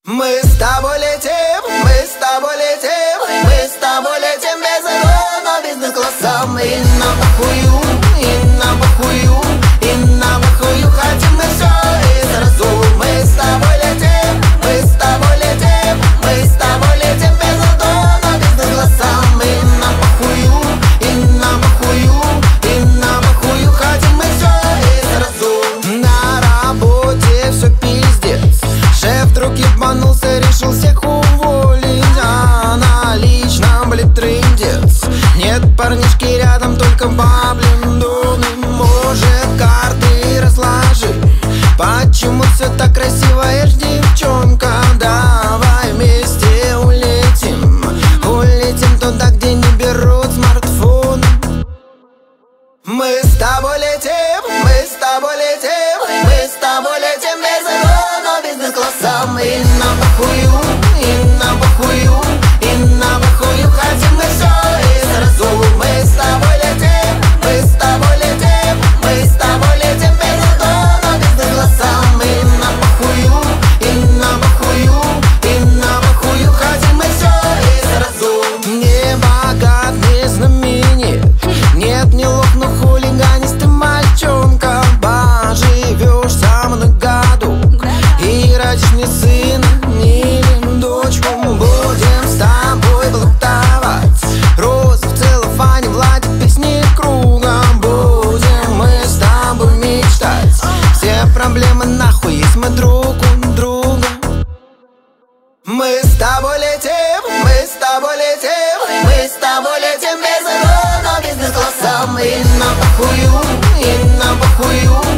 Мы с тобой летим, мы с тобой летим, мы с тобой летим без этого, но бизнес-классом. И на похую, и на похую, и на похую хотим мы все и сразу. Мы с тобой летим, мы с тобой летим, мы с тобой летим без этого, но бизнес-классом. И на похую, и на похую, и на похую хотим мы все и сразу. На работе все пиздец, шеф вдруг ебанулся, решил всех уволить. А на личном, блин, трындец. Нет парнишки рядом, только баблин. Может, карты разложи? Почему все так красиво, ешь, девчонка? Давай вместе улетим, улетим туда, где не берут смартфон. Мы с тобой летим, мы с тобой летим, мы с тобой летим без этого, но бизнес-классом. И на похую, и на похую, и на похую хотим мы все и сразу. Мы с тобой летим, мы с тобой летим, мы с тобой летим без этого, но бизнес-классом. И на похую, и на похую, и на похую хотим мы все и сразу. Не богат, не знаменит, нет, не лох, но хулиганистый мальчонка. Поживешь со мной году и родишь мне сына или дочку. Будем с тобой блатовать розы в целлофане, в лате песни кругом. Будем мы с тобой мечтать, все проблемы нахуй, есть мы друг у друга. Мы с тобой летим, мы с тобой летим, мы с тобой летим без этого, но бизнес-классом. И на похую, и на похую,